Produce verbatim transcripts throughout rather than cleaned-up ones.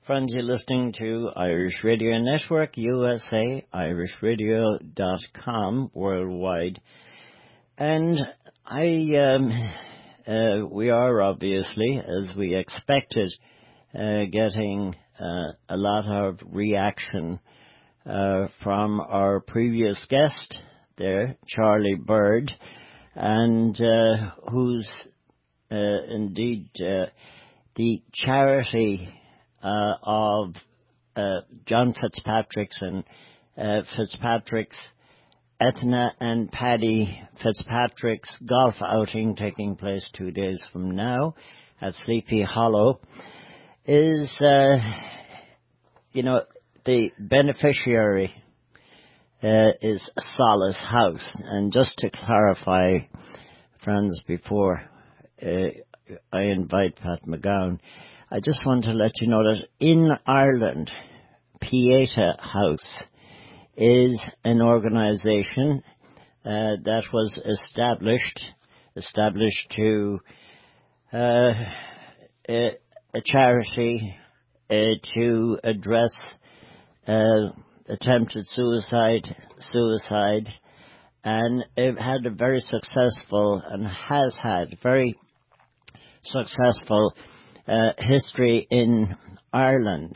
Friends, you're listening to Irish Radio Network, U S A, irish radio dot com, worldwide. And I, um, uh, we are obviously, as we expected, uh, getting uh, a lot of reaction uh, from our previous guest there, Charlie Bird, and uh, who's uh, indeed uh, the charity Uh, of uh, John Fitzpatrick's and uh, Fitzpatrick's, Ethna and Paddy Fitzpatrick's golf outing taking place two days from now at Sleepy Hollow is, uh, you know, the beneficiary uh, is Solace House. And just to clarify, friends, before uh, I invite Pat McGowan, I just want to let you know that in Ireland, Pieta House is an organisation uh, that was established, established to uh, a, a charity uh, to address uh, attempted suicide, suicide, and it had a very successful and has had very successful Uh, history in Ireland.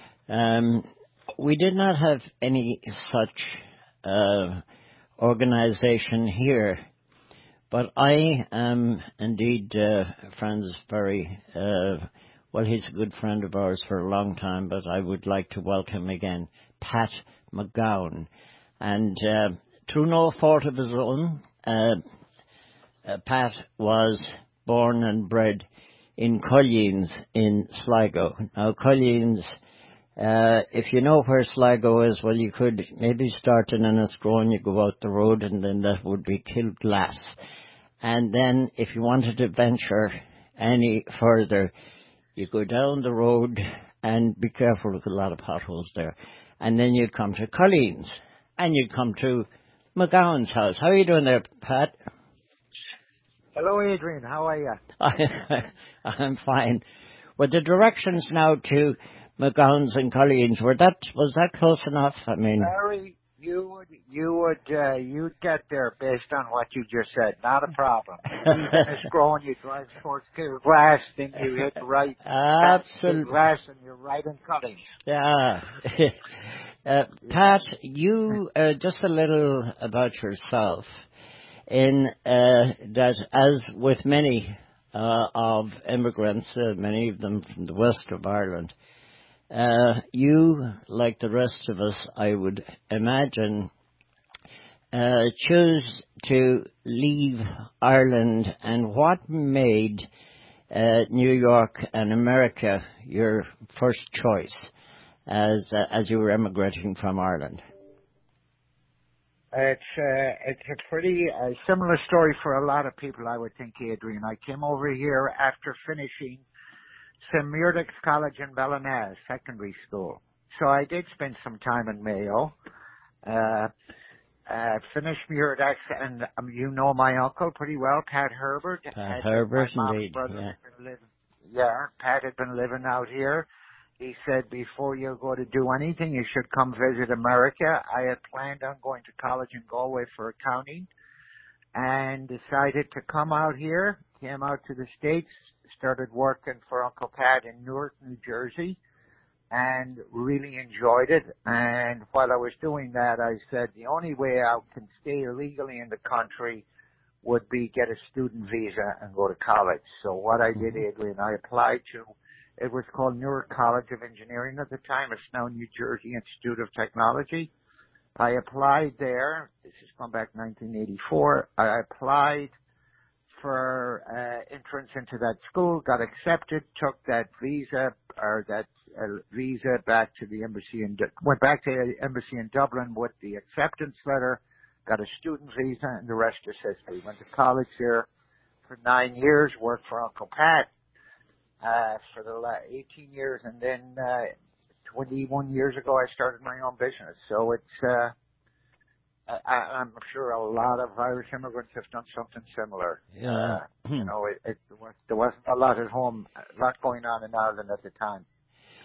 Um, we did not have any such uh, organisation here, but I am indeed, uh, friends, very, uh, well, he's a good friend of ours for a long time, but I would like to welcome again Pat McGowan. And uh, through no fault of his own, uh, uh, Pat was born and bred in Collins in Sligo. Now, Collins, uh, if you know where Sligo is, well, you could maybe start in Enniscrone, you go out the road, and then that would be Kilglass. And then, if you wanted to venture any further, you go down the road, and be careful, with a lot of potholes there. And then you'd come to Collins, and you'd come to McGowan's house. How are you doing there, Pat? Hello, Adrian. How are you? I'm fine. Were the directions now to McGowan's and Collins, were that, was that close enough? I mean, Larry, you would, you would, uh, you'd get there based on what you just said. Not a problem. It's growing, you drive towards Kilglass, then you hit right. Absolutely. Kilglass, and you're right in Collins. Yeah. uh, Pat, you, uh, just a little about yourself. In uh, that, as with many uh, of immigrants, uh, many of them from the west of Ireland, uh, you, like the rest of us, I would imagine, uh, choose to leave Ireland. And what made uh, New York and America your first choice as uh, as you were emigrating from Ireland? It's uh, it's a pretty uh, similar story for a lot of people, I would think, Adrian. I came over here after finishing Saint Muirdex College in Ballina, secondary school. So I did spend some time in Mayo. Uh, uh, finished Muirdex, and um, you know my uncle pretty well, Pat Herbert. Pat Herbert, my mom's indeed. brother Yeah. had been living, yeah, Pat had been living out here. He said, before you go to do anything, you should come visit America. I had planned on going to college in Galway for accounting and decided to come out here, came out to the States, started working for Uncle Pat in Newark, New Jersey, and really enjoyed it. And while I was doing that, I said, the only way I can stay legally in the country would be get a student visa and go to college. So what I did, Adrian, I applied to It was called Newark College of Engineering at the time. It's now New Jersey Institute of Technology. I applied there. This is going back nineteen eighty-four. I applied for uh, entrance into that school, got accepted, took that visa or that uh, visa back to the embassy and went back to the embassy in Dublin with the acceptance letter, got a student visa, and the rest is history. Went to college here for nine years, worked for Uncle Pat uh, for the last eighteen years, and then uh, twenty-one years ago I started my own business. So it's, uh, I, I'm sure a lot of Irish immigrants have done something similar. Yeah. Uh, you know, it, it, there wasn't a lot at home, a lot going on in Ireland at the time.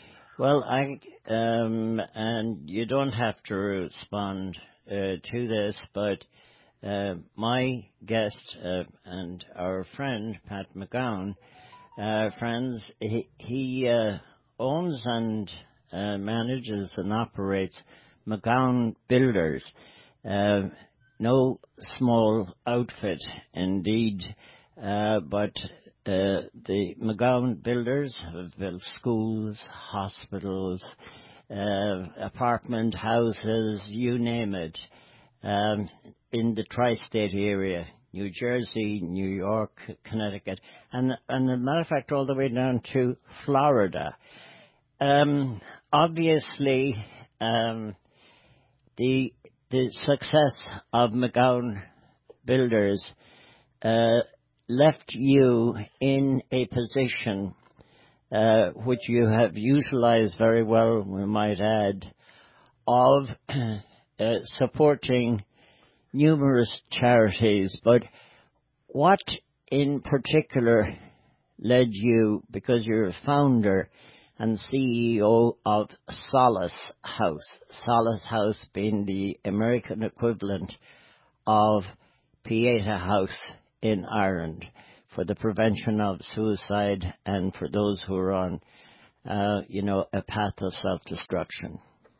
Well, I um, and you don't have to respond uh, to this, but uh, my guest uh, and our friend Pat McGowan, uh, friends, he, he uh, owns and uh, manages and operates McGowan Builders. Uh, no small outfit, indeed, uh, but uh, the McGowan Builders have built schools, hospitals, uh, apartment houses, you name it, um, in the tri-state area, New Jersey, New York, Connecticut, and, and as a matter of fact, all the way down to Florida. Um, obviously, um, the the success of McGowan Builders uh, left you in a position uh, which you have utilized very well, we might add, of uh, supporting numerous charities. But what in particular led you, because you're a founder and C E O of Solace House, Solace House being the American equivalent of Pieta House in Ireland, for the prevention of suicide and for those who are on, uh, you know, a path of self-destruction.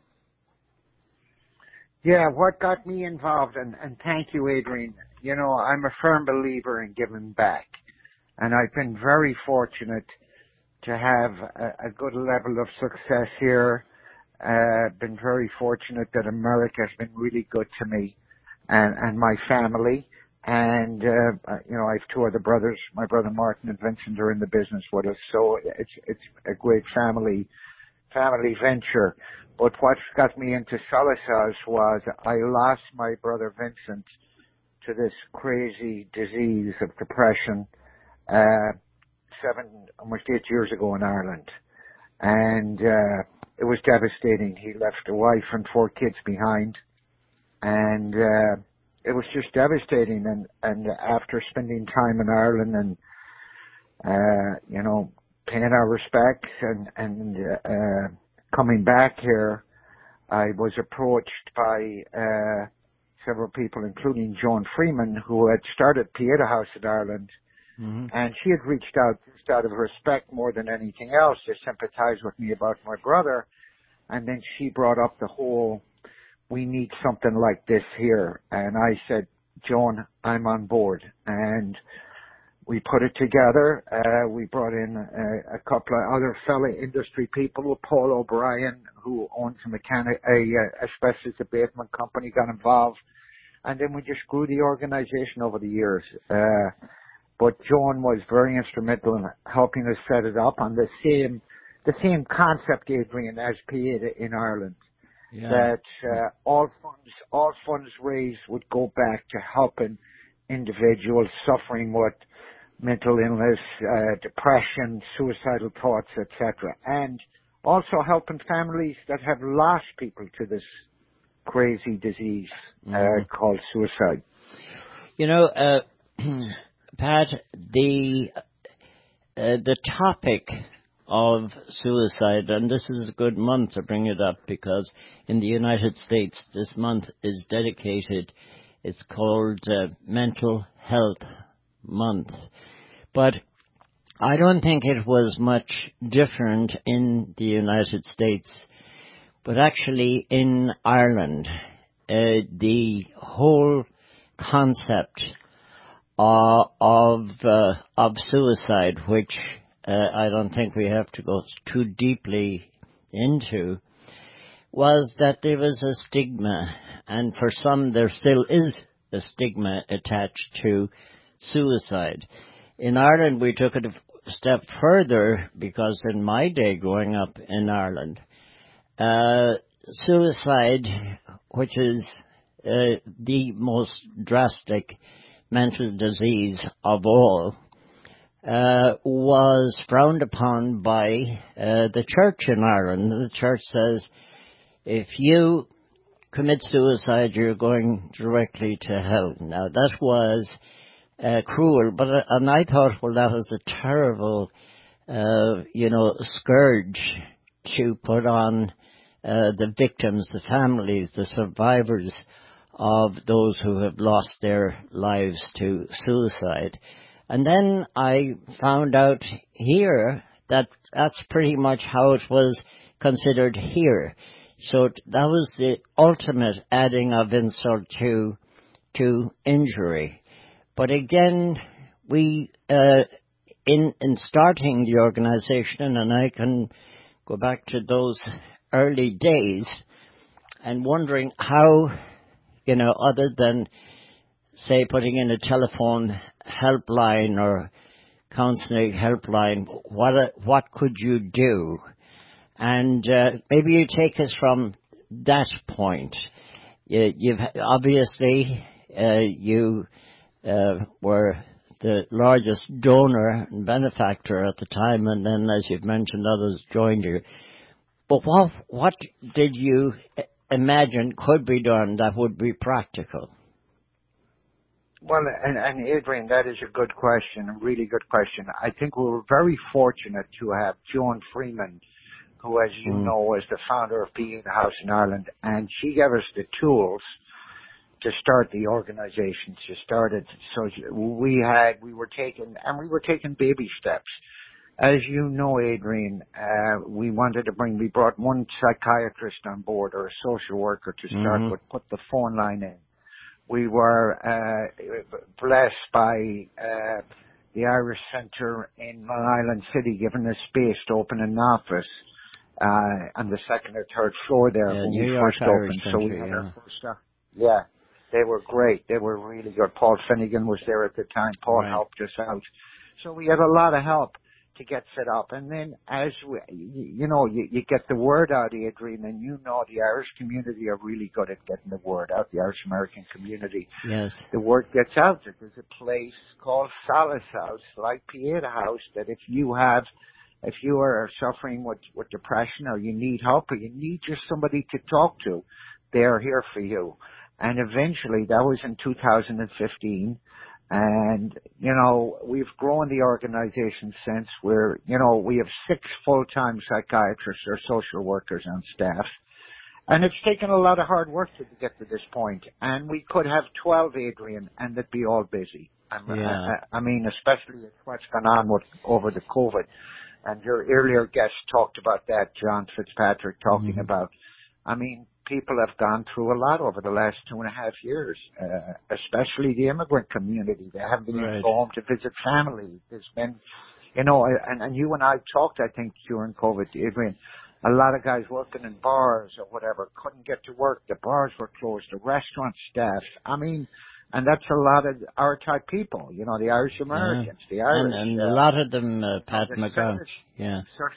Yeah, what got me involved, and, and thank you, Adrian, you know, I'm a firm believer in giving back, and I've been very fortunate to have a, a good level of success here. Uh, been very fortunate that America has been really good to me and, and my family. And, uh, you know, I have two other brothers. My brother Martin and Vincent are in the business with us. So it's, it's a great family, family venture. But what got me into Solace House was I lost my brother Vincent to this crazy disease of depression, uh, seven, almost eight years ago in Ireland. And, uh, it was devastating. He left a wife and four kids behind. And, uh, it was just devastating. And, and after spending time in Ireland and, uh, you know, paying our respects and, and, uh, coming back here, I was approached by, uh, several people, including Joan Freeman, who had started Pieta House in Ireland. Mm-hmm. And she had reached out just out of respect more than anything else to sympathize with me about my brother. And then she brought up the whole, we need something like this here. And I said, Joan, I'm on board. And we put it together. Uh, we brought in a, a couple of other fellow industry people. Paul O'Brien, who owns a mechanic, a, a asbestos abatement company, got involved. And then we just grew the organization over the years. Uh, But Joan was very instrumental in helping us set it up on the same, the same concept, Adrian, as Pieta in Ireland. Yeah. That uh, all funds, all funds raised would go back to helping individuals suffering with mental illness, uh, depression, suicidal thoughts, et cetera, and also helping families that have lost people to this crazy disease mm-hmm. uh, called suicide. You know. Uh, Pat, the uh, the topic of suicide, and this is a good month to bring it up because in the United States this month is dedicated, it's called uh, Mental Health Month. But I don't think it was much different in the United States, but actually in Ireland, uh, the whole concept Uh, of uh, of suicide, which uh, I don't think we have to go too deeply into, was that there was a stigma, and for some there still is a stigma attached to suicide. In Ireland we took it a step further because in my day growing up in Ireland, uh, suicide, which is uh, the most drastic mental disease of all, uh, was frowned upon by uh, the church in Ireland. The church says, if you commit suicide, you're going directly to hell. Now, that was uh, cruel, but uh, and I thought, well, that was a terrible, uh, you know, scourge to put on uh, the victims, the families, the survivors of those who have lost their lives to suicide. And then I found out here that that's pretty much how it was considered here. So that was the ultimate adding of insult to to injury. But again, we uh, in in starting the organization, and I can go back to those early days and wondering how, you know, other than say putting in a telephone helpline or counseling helpline, what what could you do? And uh, maybe you take us from that point. You, you've obviously uh, you uh, were the largest donor and benefactor at the time, and then, as you've mentioned, others joined you. But what what did you imagine could be done that would be practical? Well, and, and Adrian, that is a good question, a really good question. I think we were very fortunate to have Joan Freeman, who, as you mm. know, is the founder of Be In the House in Ireland, and she gave us the tools to start the organization. She started, so we had, we were taking, and we were taking baby steps. As you know, Adrian, uh, we wanted to bring, we brought one psychiatrist on board or a social worker to start mm-hmm. with, put the phone line in. We were uh, blessed by uh, the Irish Centre in Long Island City giving us space to open an office uh, on the second or third floor there yeah, when New we York first Irish opened. Centre, so we had yeah. our first, uh, yeah, they were great. They were really good. Paul Finnegan was there at the time. Paul right. helped us out. So we had a lot of help to get set up. And then as we, you know, you, you get the word out, Adrian, and you know the Irish community are really good at getting the word out, the Irish American community. Yes. The word gets out that there's a place called Solace House, like Pieta House, that if you have, if you are suffering with, with depression or you need help or you need just somebody to talk to, they're here for you. And eventually, that was in two thousand fifteen. And, you know, we've grown the organization since. We're, you know, we have six full-time psychiatrists or social workers on staff. And it's taken a lot of hard work to get to this point. And we could have twelve, Adrian, and they'd be all busy. Yeah. I, I mean, especially what's gone on with, over the COVID. And your earlier guest talked about that, John Fitzpatrick talking mm-hmm. about, I mean, people have gone through a lot over the last two and a half years, uh, especially the immigrant community. They haven't been right. able to go home to visit family. There's been, you know, and, and you and I talked, I think, during COVID, Adrian, a lot of guys working in bars or whatever couldn't get to work. The bars were closed, the restaurant staff. I mean, and that's a lot of our type people, you know, the Irish Americans, yeah. the Irish. And, and uh, a lot of them, uh, Pat the McGrath. Service, yeah.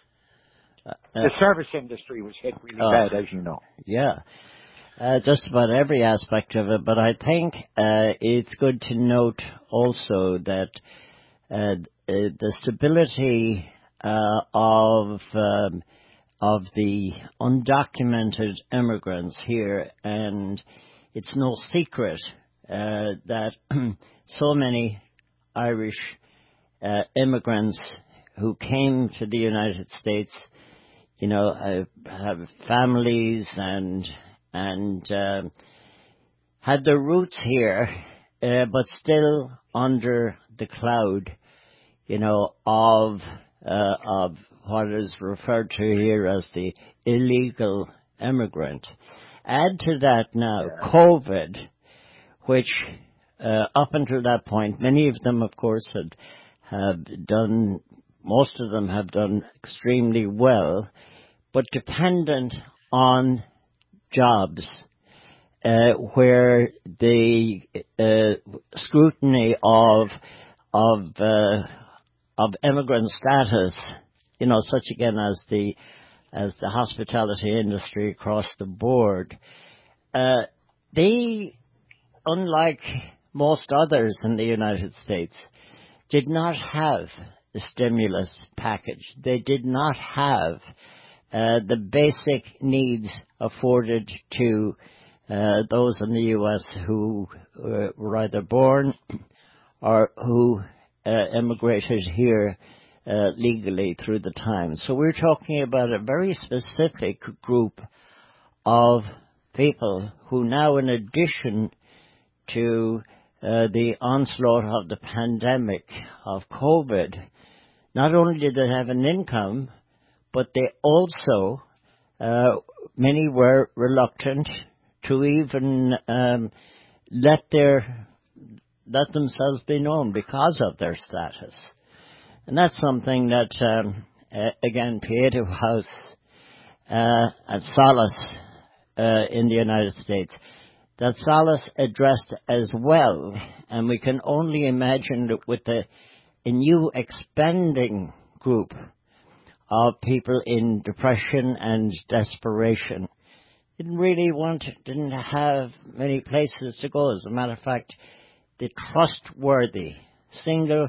Uh, the service industry was hit really uh, bad, as you know. Yeah. Uh, just about every aspect of it, but I think uh, it's good to note also that uh, the stability uh, of um, of the undocumented immigrants here, and it's no secret uh, that so many Irish uh, immigrants who came to the United States, you know, uh, have families and and uh, had their roots here, uh, but still under the cloud, you know, of uh, of what is referred to here as the illegal immigrant. Add to that now yeah. COVID, which uh, up until that point, many of them, of course, had have done. Most of them have done extremely well, but dependent on jobs uh, where the uh, scrutiny of of uh, of immigrant status, you know, such again as the as the hospitality industry across the board, uh, they, unlike most others in the United States, did not have the stimulus package. They did not have uh, the basic needs afforded to uh, those in the U S who uh, were either born or who uh, immigrated here uh, legally through the time. So we're talking about a very specific group of people who now, in addition to uh, the onslaught of the pandemic of COVID, not only did they have an income, but they also, uh, many were reluctant to even um, let their let themselves be known because of their status. And that's something that, um, uh, again, Pieta House uh, and Solace uh, in the United States, that Solace addressed as well. And we can only imagine that with the, a new expanding group of people in depression and desperation, didn't really want, didn't have many places to go. As a matter of fact, the trustworthy, single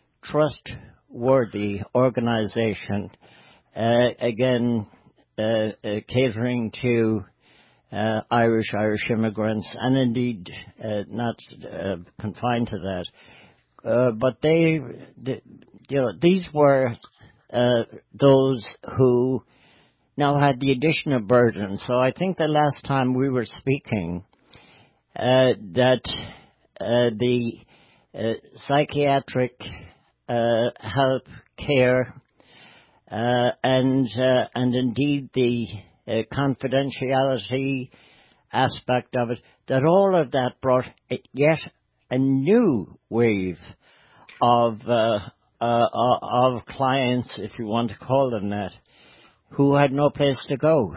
trustworthy organization, uh, again, uh, uh, catering to uh, Irish, Irish immigrants, and indeed uh, not uh, confined to that. Uh, but they, they, you know, these were uh, those who now had the additional burden. So I think the last time we were speaking, uh, that uh, the uh, psychiatric uh, help, care, uh, and uh, and indeed the uh, confidentiality aspect of it, that all of that brought yet a new wave of uh, uh, of clients, if you want to call them that, who had no place to go.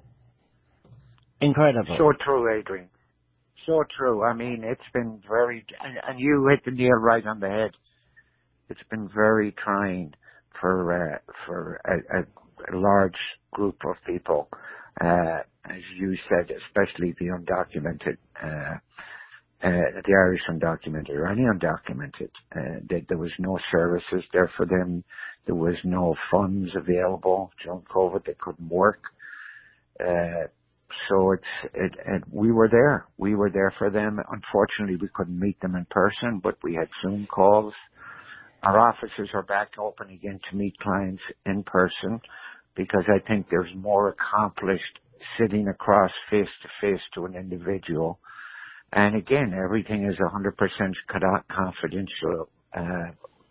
Incredible. So true, Adrian. So true. I mean, it's been very, and, and you hit the nail right on the head. It's been very trying for uh, for a, a, a large group of people, uh, as you said, especially the undocumented, uh, uh, the Irish undocumented or any undocumented. Uh, they, there was no services there for them. There was no funds available during COVID. They couldn't work. Uh, so it's, it, it, we were there. We were there for them. Unfortunately, we couldn't meet them in person, but we had Zoom calls. Our offices are back open again to meet clients in person because I think there's more accomplished sitting across face to face to an individual. And again, everything is one hundred percent confidential. Uh,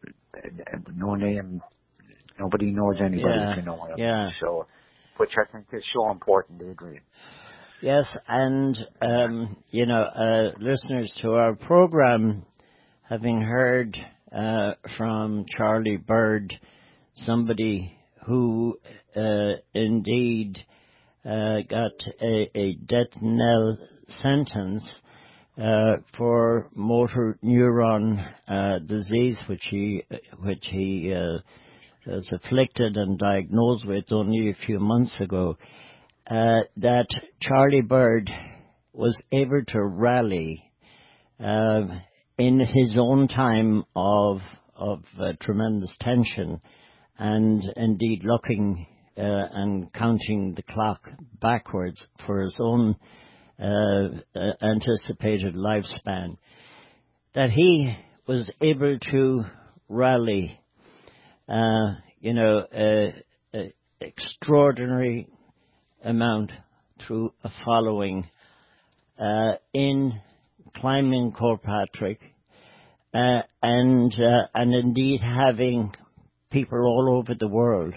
no name, nobody knows anybody, Yeah, if you know what I yeah. mean. So, which I think is so important, Adrian. Yes, and, um, you know, uh, listeners to our program, having heard uh, from Charlie Bird, somebody who uh, indeed uh, got a, a death knell sentence uh, for motor neuron uh, disease, which he which he uh, was afflicted and diagnosed with only a few months ago, uh, that Charlie Bird was able to rally uh, in his own time of of uh, tremendous tension, and indeed looking uh, and counting the clock backwards for his own uh, uh, anticipated lifespan, that he was able to rally, uh, you know, a, a extraordinary amount through a following uh, in climbing Kilpatrick, uh, and uh, and indeed having people all over the world,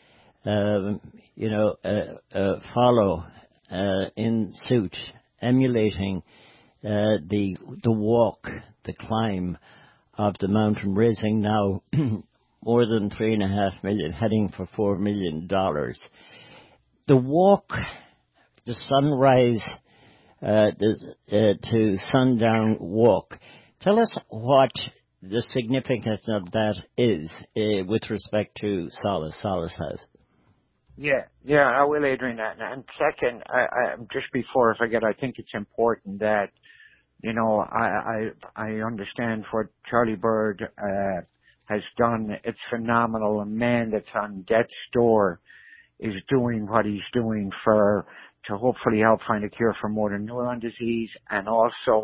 um, you know, uh, uh, follow uh, in suit, emulating uh, the the walk, the climb of the mountain, raising now more than three and a half million, heading for four million dollars. The walk, the sunrise uh, the, uh, to sundown walk. Tell us what the significance of that is uh, with respect to Solace. Solace has. Yeah, yeah, I will, Adrian. And, and second, I, I, just before I forget, I think it's important that, you know, I I, I understand what Charlie Bird uh, has done. It's phenomenal. A man that's on death's door is doing what he's doing for to hopefully help find a cure for motor neuron disease and also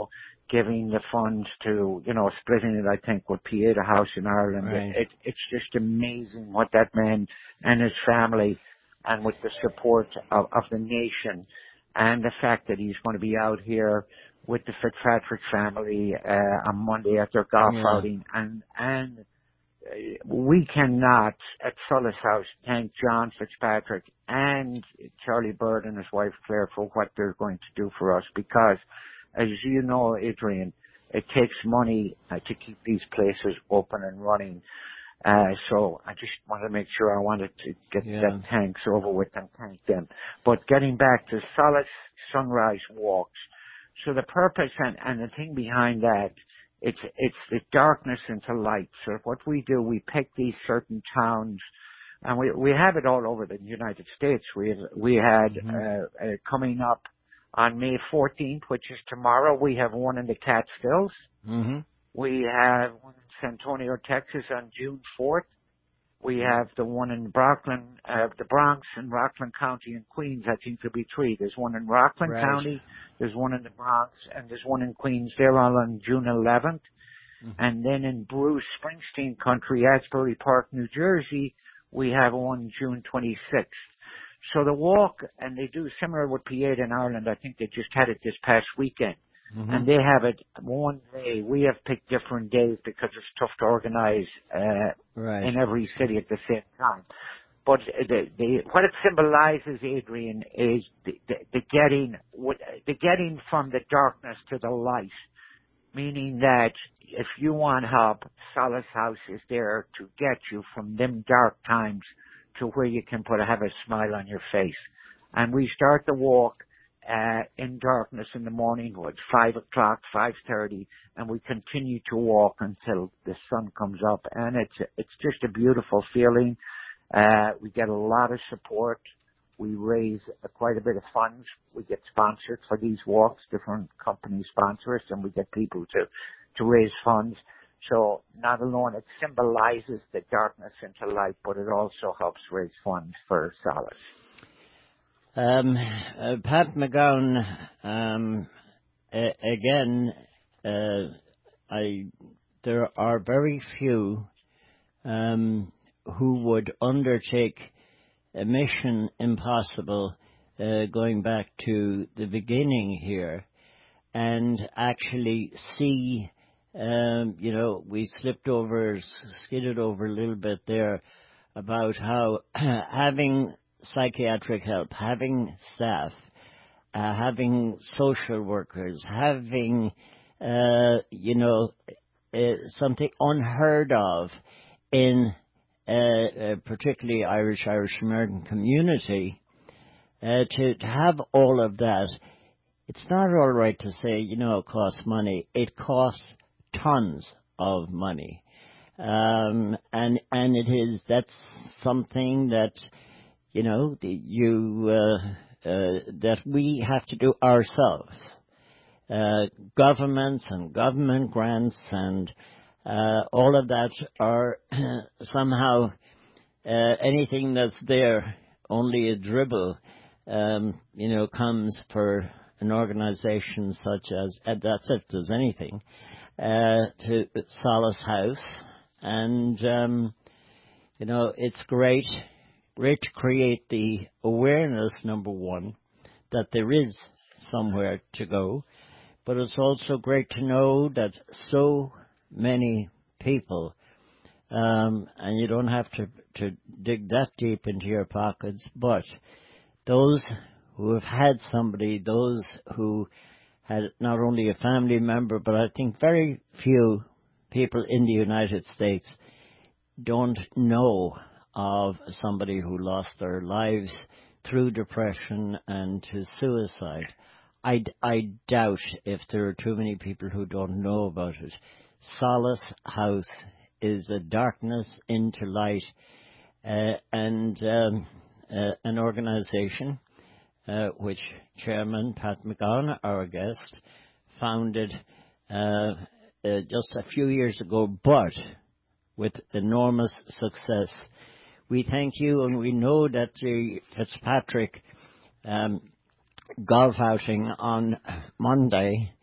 giving the funds to, you know, splitting it, I think, with Pieta House in Ireland. Right. It, it's just amazing what that man and his family, and with the support of, of the nation, and the fact that he's going to be out here with the Fitzpatrick family uh, on Monday at their golf Yeah. outing, and and uh, we cannot at Sullis House thank John Fitzpatrick and Charlie Bird and his wife Claire for what they're going to do for us, because, as you know, Adrian, it takes money uh, to keep these places open and running. Uh, so I just wanted to make sure I wanted to get Yeah. that thanks over with and thank them. But getting back to Solace Sunrise Walks, so the purpose and, and the thing behind that, it's it's the darkness into light. So what we do, we pick these certain towns, and we we have it all over the United States. We have, we had Mm-hmm. uh, uh, coming up on May fourteenth, which is tomorrow. We have one in the Catskills. Mm-hmm. We have one in San Antonio, Texas on June fourth. We have the one in Rockland, uh, the Bronx and Rockland County in Queens. I think there'll be three. There's one in Rockland Right. County, there's one in the Bronx, and there's one in Queens. They're all on June eleventh. Mm-hmm. And then in Bruce Springsteen country, Asbury Park, New Jersey, we have one June twenty-sixth. So the walk, and they do similar with Pieta in Ireland. I think they just had it this past weekend. Mm-hmm. And they have it one day. We have picked different days because it's tough to organize uh, Right. in every city at the same time. But the, the, what it symbolizes, Adrian, is the, the, the getting the getting from the darkness to the light. Meaning that if you want help, Solace House is there to get you from them dark times to where you can put have a smile on your face. And we start the walk uh, in darkness in the morning, what, five o'clock, five thirty, and we continue to walk until the sun comes up. And it's it's just a beautiful feeling. Uh, we get a lot of support. We raise uh, quite a bit of funds. We get sponsored for these walks. Different companies sponsor us, and we get people to to raise funds. So not alone it symbolizes the darkness into light, but it also helps raise funds for Solace. Um, uh, Pat McGowan, um, a- again, uh, I there are very few um, who would undertake a mission impossible, uh, going back to the beginning here, and actually see, um, you know, we slipped over, skidded over a little bit there about how having psychiatric help, having staff, uh, having social workers, having, uh, you know, uh, something unheard of in uh, uh, particularly Irish, Irish American community, uh, to, to have all of that. It's not all right to say, you know, it costs money. It costs tons of money. Um, and, and it is, that's something that, you know, the, you, uh, uh, that we have to do ourselves. Uh, governments and government grants and, uh, all of that are somehow, uh, anything that's there, only a dribble, um, you know, comes for an organization such as, uh, that's if there's anything, uh, to Solace House. And, um, you know, it's great, great to create the awareness, number one, that there is somewhere to go. But it's also great to know that so many people, um, and you don't have to, to dig that deep into your pockets, but those who have had somebody, those who had not only a family member, but I think very few people in the United States don't know of somebody who lost their lives through depression and to suicide. I, I doubt if there are too many people who don't know about it. Solace House is a darkness into light, uh, and um, uh, an organization uh, which Chairman Pat McGowan, our guest, founded uh, uh, just a few years ago, but with enormous success. We thank you, and we know that the Fitzpatrick um, golf outing on Monday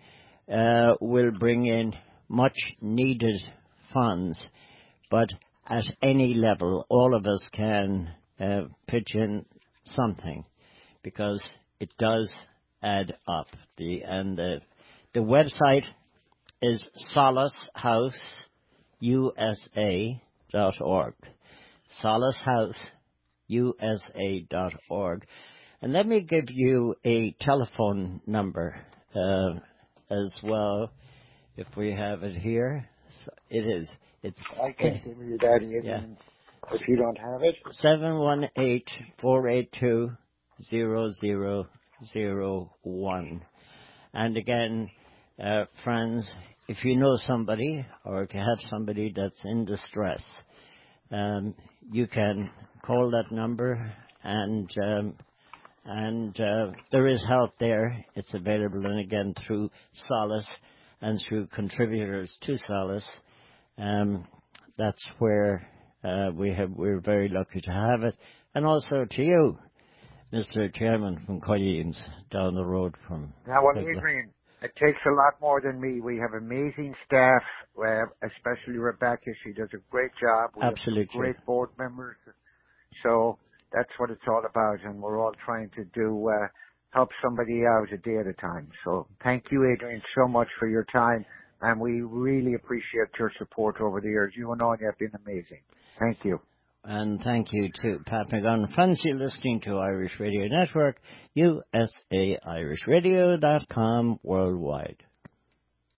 uh, will bring in much needed funds, but at any level, all of us can uh, pitch in something, because it does add up. The and the the website is solace house u s a dot org. solace house u s a dot org. And let me give you a telephone number uh, as well, if we have it here. So it is. It's. I can give you that, Adrian, yeah. if you don't have it. seven one eight, four eight two, zero zero zero one. And again, uh, friends, if you know somebody or if you have somebody that's in distress, um, you can call that number, and um, and uh, there is help there. It's available, and again, through Solace and through contributors to Solace. Um, that's where uh, we have. We're very lucky to have it, and also to you, Mister Chairman from Colleen's, down the road from. Now, well, Adrian, it takes a lot more than me. We have amazing staff, uh, especially Rebecca. She does a great job. We Absolutely. have great board members. So that's what it's all about, and we're all trying to do uh, help somebody out a day at a time. So thank you, Adrian, so much for your time, and we really appreciate your support over the years. You and Anya have been amazing. Thank you. And thank you to Pat McGon. Friends, you're listening to Irish Radio Network, U S A Irish Radio dot com worldwide.